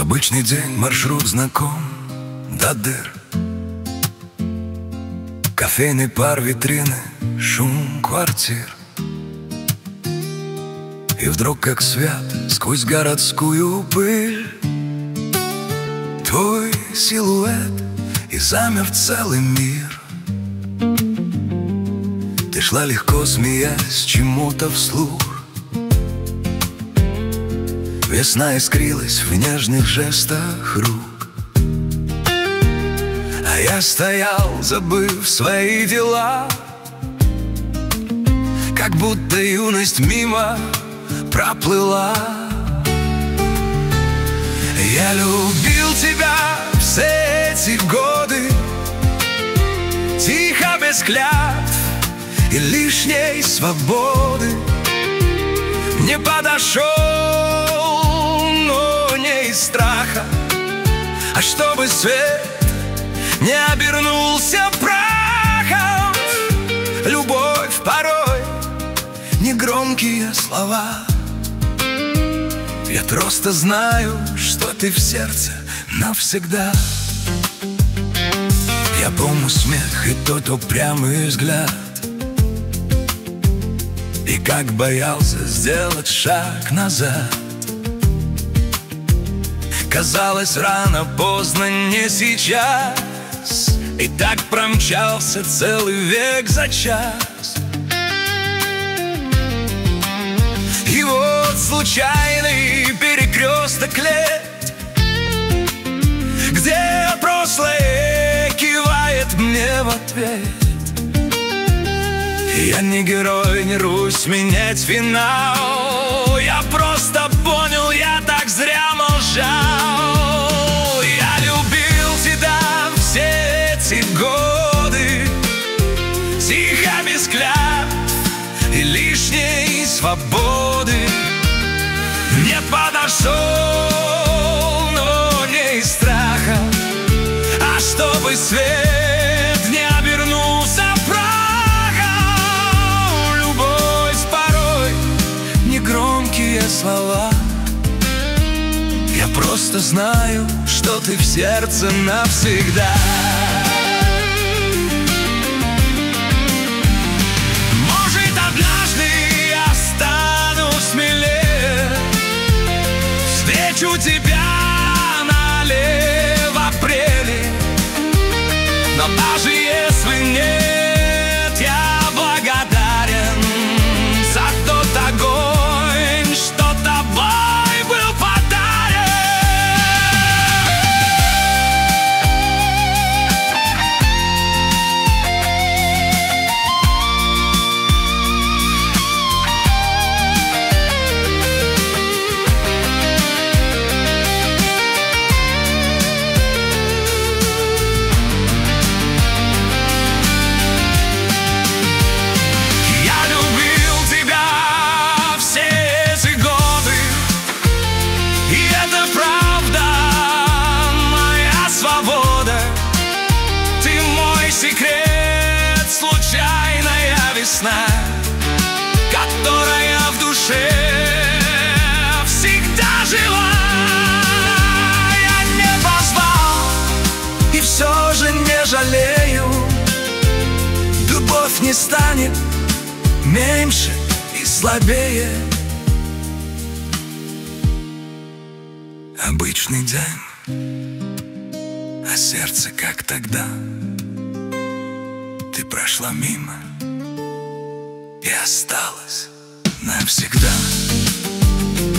Обычный день, маршрут знаком до дыр. Кофейный пар, витрины, шум квартир. И вдруг, как свят, сквозь городскую пыль, твой силуэт, и замер целый мир. Ты шла легко, смеясь чему-то вслух. Весна искрилась в нежных жестах рук. А я стоял, забыв свои дела, как будто юность мимо проплыла. Я любил тебя все эти годы, тихо, без клятв и лишней свободы. Не подошел, но не из страха, а чтобы свет не обернулся прахом. Любовь порой негромкие слова. Я просто знаю, что ты в сердце навсегда. Я помню смех и тот упрямый взгляд, и как боялся сделать шаг назад. Казалось, рано, поздно, не сейчас. И так промчался целый век за час. И вот случайный перекресток лет, где прошлое кивает мне в ответ. Я не герой, не рвусь менять финал. Я просто понял, я так зря молчал. Я любил тебя все эти годы, тихо, без клятв и лишней свободы. Не подошел, но не из страха, а чтобы свет не обернулся прахом. Любовь порой негромкие слова. Я просто знаю, что ты в сердце навсегда. Может, однажды я стану смелее, встречу тебя на аллее в апреле. Но даже если нет, я благодарен за тот огонь, что тобой был подарен. Я любил тебя все эти годы, и это правда, моя свобода. Ты мой секрет, случайная весна, которая в душе всегда жила. Я не позвал, и все же не жалею. Любовь не станет меньше и слабее. Обычный день, а сердце как тогда. Ты прошла мимо и осталась навсегда.